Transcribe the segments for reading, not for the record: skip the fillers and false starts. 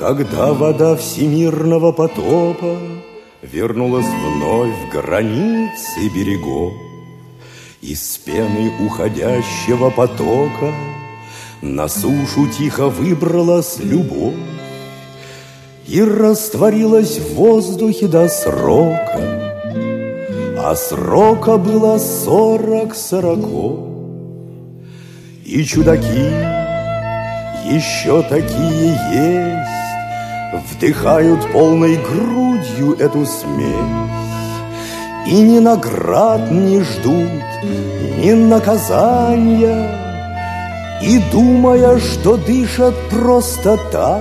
Когда вода всемирного потопа вернулась вновь к границе берегов, из пены уходящего потока на сушу тихо выбралась любовь и растворилась в воздухе до срока, а срока было 40 сороков. И чудаки еще такие есть, вдыхают полной грудью эту смесь, и ни наград не ждут, ни наказания, и думая, что дышат просто так,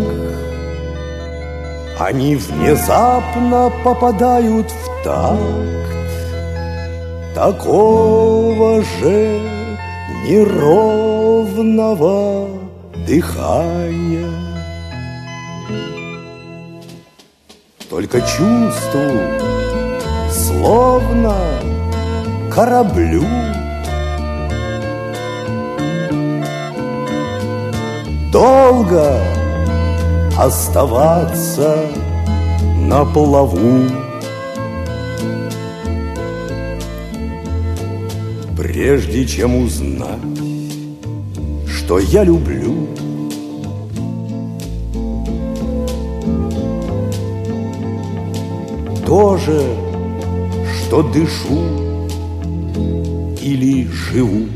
они внезапно попадают в такт такого же неровного дыхания. Только чувствую, словно кораблю долго оставаться на плаву, прежде чем узнать, что я люблю. То же, что дышу или живу.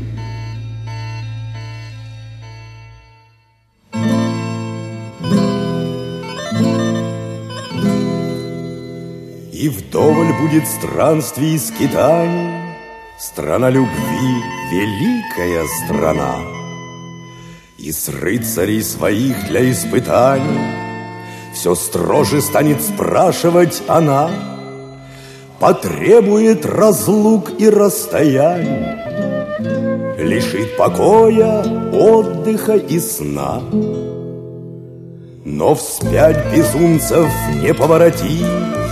И вдоволь будет странствий и скитаний, страна любви, великая страна. И с рыцарей своих для испытаний все строже станет спрашивать она, потребует разлук и расстояний, лишит покоя, отдыха и сна. Но вспять безумцев не поворотить,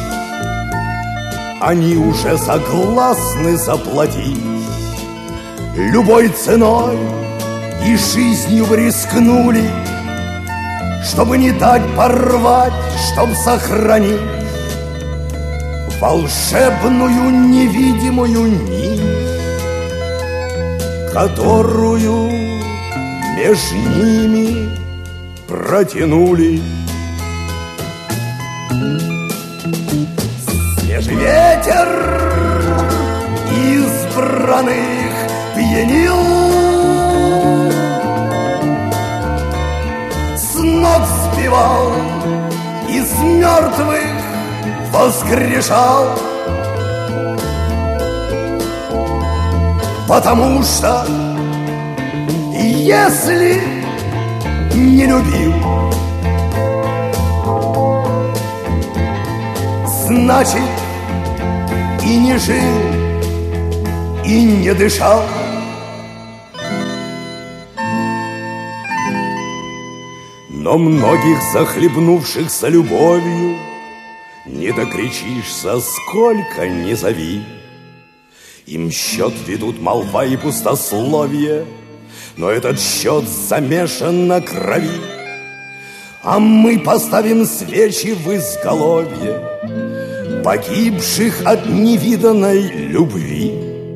они уже согласны заплатить любой ценой, и жизнью рискнули, чтобы не дать порвать, чтоб сохранить волшебную невидимую нить, которую меж ними протянули. Свежий ветер избранных пьянил, с ног сбивал, из мертвых воскрешал, потому что если не любил, значит и не жил, и не дышал. Но многих захлебнувшихся любовью не докричишься, сколько ни зови. Им счет ведут молва и пустословие, но этот счет замешан на крови. А мы поставим свечи в изголовье погибших от невиданной любви.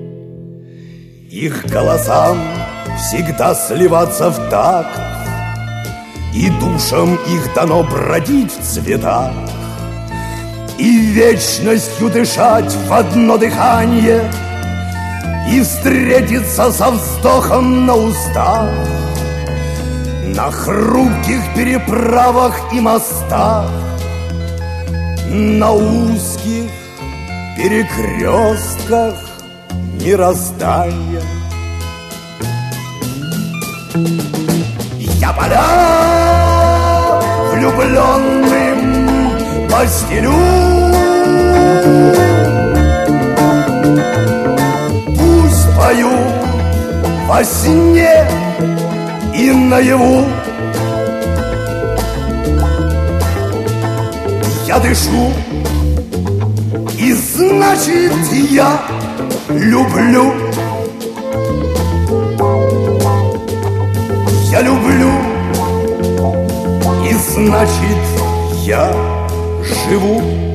Их голосам всегда сливаться в такт, и душам их дано бродить в цветах, и вечностью дышать в одно дыхание, и встретиться со вздохом на устах, на хрупких переправах и мостах, на узких перекрестках мироздания. Я поля влюбленным постелю, пусть поют во сне и наяву. Я дышу, и значит я люблю. Я люблю, и значит, я живу.